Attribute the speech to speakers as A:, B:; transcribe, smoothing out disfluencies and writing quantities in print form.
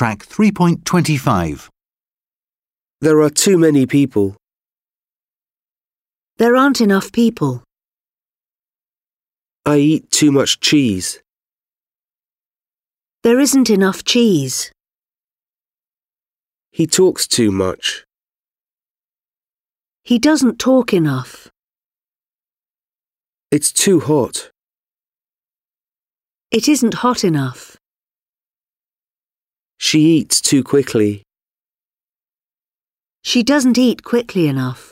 A: Track 3.25.
B: There are too many people.
C: There aren't enough people.
B: I eat too much cheese.
C: There isn't enough cheese.
B: He talks too much.
C: He doesn't talk enough.
B: It's too hot.
C: It isn't hot enough.
B: She eats too quickly.
C: She doesn't eat quickly enough.